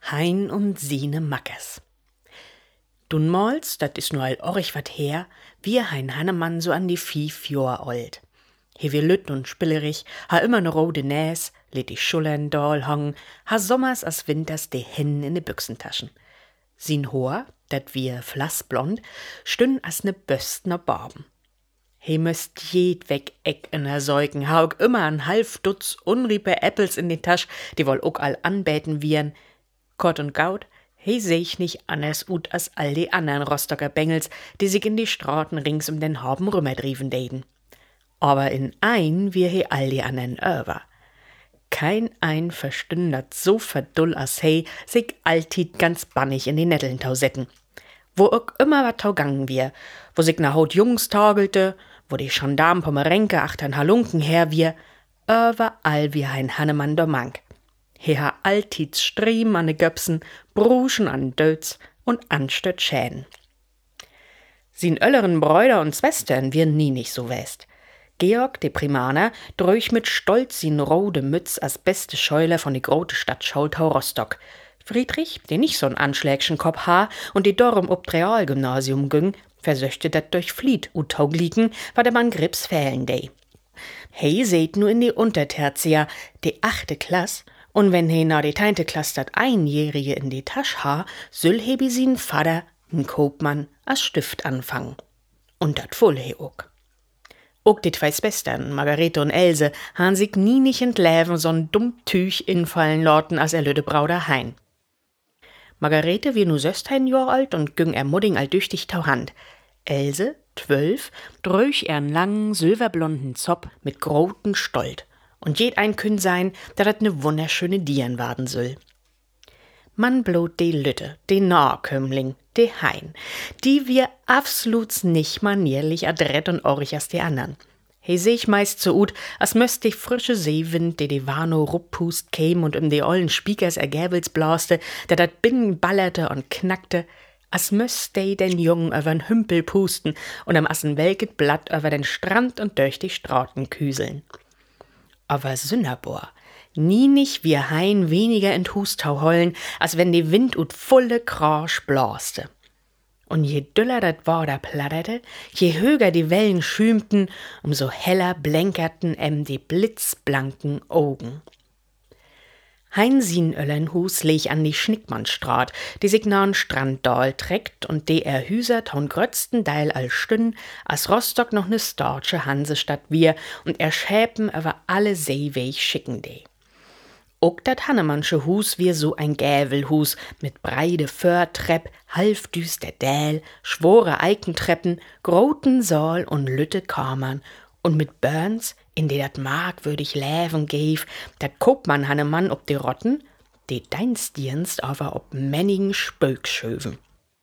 Hein und sine Mackers. Dunmals, dat is nu all orch wat her, wir Hein Hannemann so an die 5 Jahr alt. He wir lütt und spillerig, ha immer ne rote Näs, lädt die Schultern doll hangen, ha sommers as winters de Hennen in de Büchsentaschen. Sin Haar, dat wir flassblond, stünn as ne Böstner Barben. He müsst jedweg Eck in der Säugen, haug immer an halb Dutz unriepe Äppels in die Tasch, die woll ook all anbäten wihren. Kort und Gaut, he seh ich nicht anders ut as all die andern Rostocker Bengels, die sich in die Straßen rings um den Haben rümmerdrieven däden. Aber in ein wir he all die andern över. Kein ein verstündert so verdull as he, sich alltit ganz bannig in die Netteln tausetten. Wo ook immer wat taugangen wir, wo sich na Haut Jungs tagelte, wo die Gendarmen Pomerenke achtern Halunken her wir, überall wie ein Hannemann der Mank. He ha alltits Striemen an de Göpsen, Bruschen an Dötz und anstört Schäden. Sin ölleren Bräuder und Zwestern wir nie nicht so west. Georg, de Primaner, dröch mit Stolz sin rode Mütz als beste Scheule von die grote Stadt Scholtau Rostock. Friedrich, der nicht so'n Anschlägschen Kopf ha und die dorm ob Realgymnasium güng, versöchte dat durch Flied utaugliken, war der Mann Grips fehlen dei. He seht nu in die Untertertia, die 8. Klass, und wenn he na die 9. Klass dat Einjährige in die Tasch ha, süll he bi sin Vater, n Kopmann, as Stift anfangen. Und dat voll he ook. Ook die 2 Schwestern, Margarete und Else, han sich nie nicht entläven so'n dumm Tüch infallen lorten as lüde Brauder Hein. Margarete wie nu 16 Jahr alt und güng Mudding alldüchtig tauhand. Else, 12, dröch ern langen, silberblonden Zopp mit groten Stolt. Und jed ein künn sein, da dat ne wunderschöne Dieren warden soll. Man blot de Lütte, de Nahkömmling, de Hein, die wir absolut nicht manierlich adrett und orch as die andern. He seh ich meist so ut, as möst ich frische Seewind, de Wano ruppust käm und de ollen Spiekers ergäbels blaste, der dat binnen ballerte und knackte, as möst de den Jungen übern Hümpel pusten und am assen welket Blatt über den Strand und durch die Straßen küseln. Aber Sünnerbor, nie nicht wir Hein weniger in Hustau heulen, als wenn die Wind ut volle Krasch blaste. Und je düller dat Wader platterte, je höger die Wellen schümmten, umso heller blänkerten die blitzblanken Augen. Hein sin Öllenhus leg an die Schnickmannstraat, die sich nahen Stranddal trägt und de Hüser taun grötzten Deil all stünn, as Rostock noch ne storche Hansestadt wir und schäpen über alle Seeweg schicken de. Ook dat Hannemannsche Hus wie so ein Gävelhus mit breide Förtrepp, halfdüster Däl, schwore Eikentreppen, groten Saal und lütte Kammern und mit Börns, in de dat markwürdig Läven gäf, dat Kopmann Hannemann ob de Rotten, de Deinstdienst aber ob männigen Spökschöven.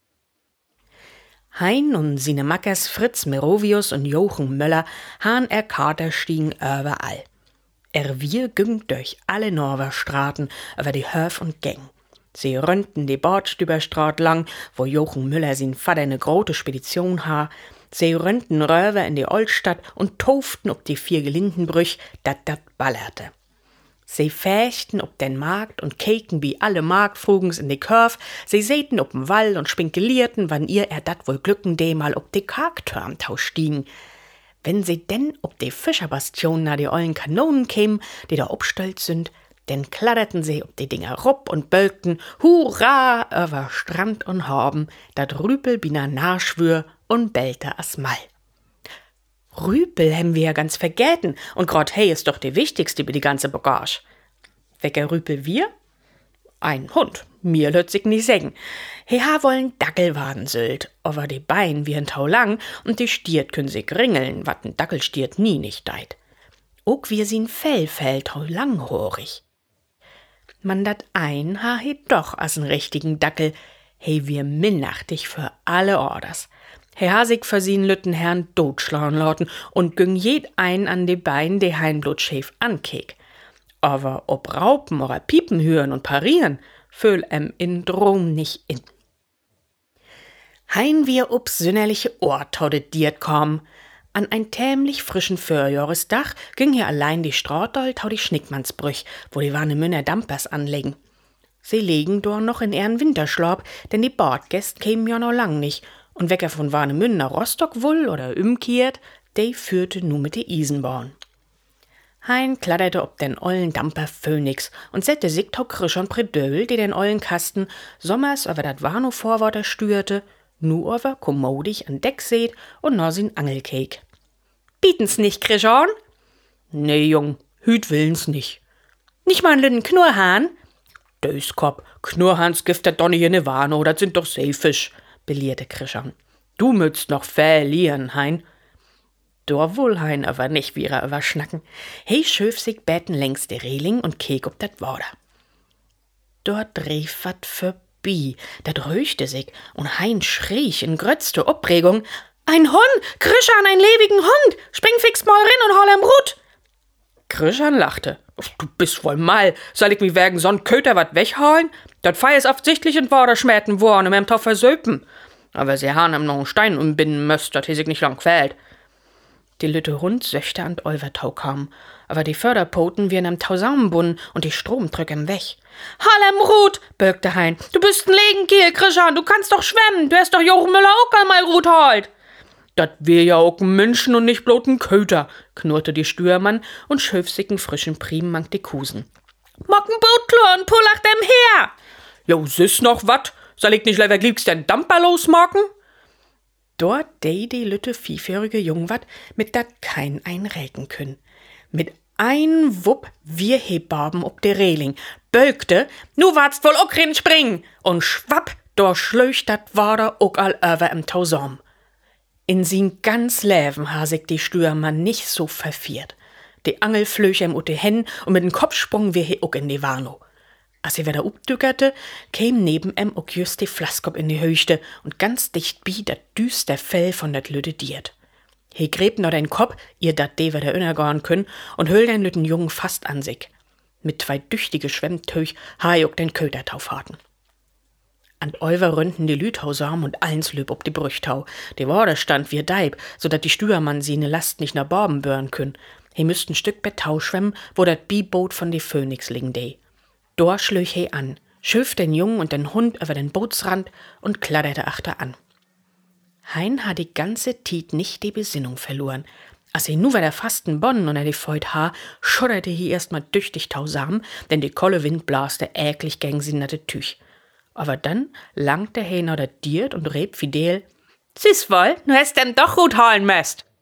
Hein und sine Mackers Fritz Merovius und Jochen Möller han Katerstiegen überall. Wir güng durch alle Norverstraten über die Höf und Gäng. Sie rönnten die Bordstüberstraat lang, wo Jochen Müller sin Vater ne grote Spedition ha. Sie rönnten Röver in die Oldstadt und toften ob die 4 Gelindenbrüch, dat ballerte. Sie fächten ob den Markt und keken wie alle Marktfrugens in die Körf. Sie säten ob'n Wall und spinkelierten, wann ihr dat wohl glücken de mal ob die Kargtörm stiegen. Wenn sie denn ob die Fischerbastion na die ollen Kanonen kämen, die da obstölzt sind, denn kladderten sie ob die Dinger rupp und bölkten, hurra, über Strand und Haben, dat Rüpel bina Nachschwür und bellte as Mal. Rüpel haben wir ja ganz vergäten, und grad hey ist doch die wichtigste über die ganze Bagage. Wecker Rüpel wir? Ein Hund, mir löt sich nie sägen. He ha wollen Dackel waden süllt, aber die Bein wie ein Tau lang und die Stiert können sich ringeln, wat ein Dackelstiert nie nicht deit. Ook wir sin Fell tau langhorig. Man dat ein ha he doch as en richtigen Dackel, he wir minnachtig für alle Orders. He ha sich für sin Lütten Herrn totschlagen lauten und güng jed ein an de Bein de Heinblut schäf ankek. Aber ob Raupen oder Piepen hören und parieren, fühl in Drom nicht in. Hein wir ob sünnerliche Ort taudet diert kommen. An ein tämlich frischen Förjahresdach ging hier allein die Straatdol tau die Schnickmannsbrüch, wo die warne Münner Dampers anlegen. Sie legen dor noch in ihren Winterschlaf, denn die Badgäst kämen ja noch lang nicht. Und wecker von Warnemünde nach Rostock wohl oder umkehrt, de führte nu mit de Isenbahn. Hein kladderte ob den ollen Damper Phönix und sette sich tau Krischon Predöll, die den ollen Kasten sommers über dat Warnow Vorwater stürte, nu over kommodig an Deck seht und no sin Angelcake. Bieten's nicht, Krischon? Nee, Jung, hüt willen's nicht. Nicht mal 'n lütten Knurrhahn? Döskop, Knurrhahns giftet doch nicht in ne Warnow, dat sind doch Seefisch, belehrte Krischon. Du mützt noch verlieren, Hein. Dor wohl Hein aber nicht wie überschnacken. He schöf sich betten längs de Reling und kek ob dat Wader. Dort rief wat vorbei, dat röchte sich und Hein schrie in grötzte Opregung. Ein Hund, Krischan, ein lebigen Hund, spring fix mal rin und hol am Rut. Krischan lachte. Du bist wohl mal, soll ich mi wegen so'n Köter wat wegholen? Dat Fei is offensichtlich in Wader schmähten worden, im Tau versöpen. Aber sie han am noch einen Stein umbinden möst, dat he sich nicht lang quält. Die lütte Hund söchte an Olvertau kam, aber die Förderpoten wiren am Tau zusammenbunden und die Stromdrück im Weg. Hallem Rut, bögte Hein, du bist 'n Legenkiel, Krischan, du kannst doch schwemmen, du hast doch Jochen Müller auch einmal Rut holt. Dat wär ja auch 'n Menschen und nicht bloß 'n Köter, knurrte die Stürmann und schöf sich 'n frischen Prim mank die Kusen. Mock 'n Bootklor und pullach dem her! Jo, süß noch wat? Soll ich nicht lieber liebst den Damper losmachen? Dort die lütte viefjährige Jungwat mit dat kein einräken können. Mit ein Wupp wir hebarben ob de Reling, bölkte, nu wart's wohl auch rin springen, und schwapp, dor schlöcht dat Wader auch all over im Tausom. In sin ganz Läven ha sich die Stürmann nicht so verfiert. Die Angel flöch ihm ut de Hen und mit dem Kopfsprung wir he auch in die Warnow. Als sie wieder updückerte, käm neben em auch just die Flaskop in die Höchte und ganz dicht bi dat düster Fell von dat lütte Diert. He gräbt noch den Kopf, ihr dat de wieder innergorn können, und höll den lütten Jungen fast an sich. Mit zwei düchtige Schwemmtöch ha i auch den Kötertauf harten. An Olver rönnten die Lüthausarm und allens löb ob die Brüchtau. Die Wader stand wie Deib, so dat die Stübermann sie ne Last nicht nach Borben bören können. He müssten Stück bet Tau schwemmen, wo dat Bi-Boot von die Phönix liegen de. Dor schlöch he an, schöf den Jungen und den Hund über den Bootsrand und kladderte achter an. Hein hat die ganze Tiet nicht die Besinnung verloren. Als he nu wieder fasten Bonnen unter die Feut ha, schudderte he erstmal tüchtig tausam, denn die kolle Wind blaste äglich gegen sie natte Tüch. Aber dann langte he noch dat Diert und reb fidel. Sieh's wohl, nu hast dem doch gut holen möst.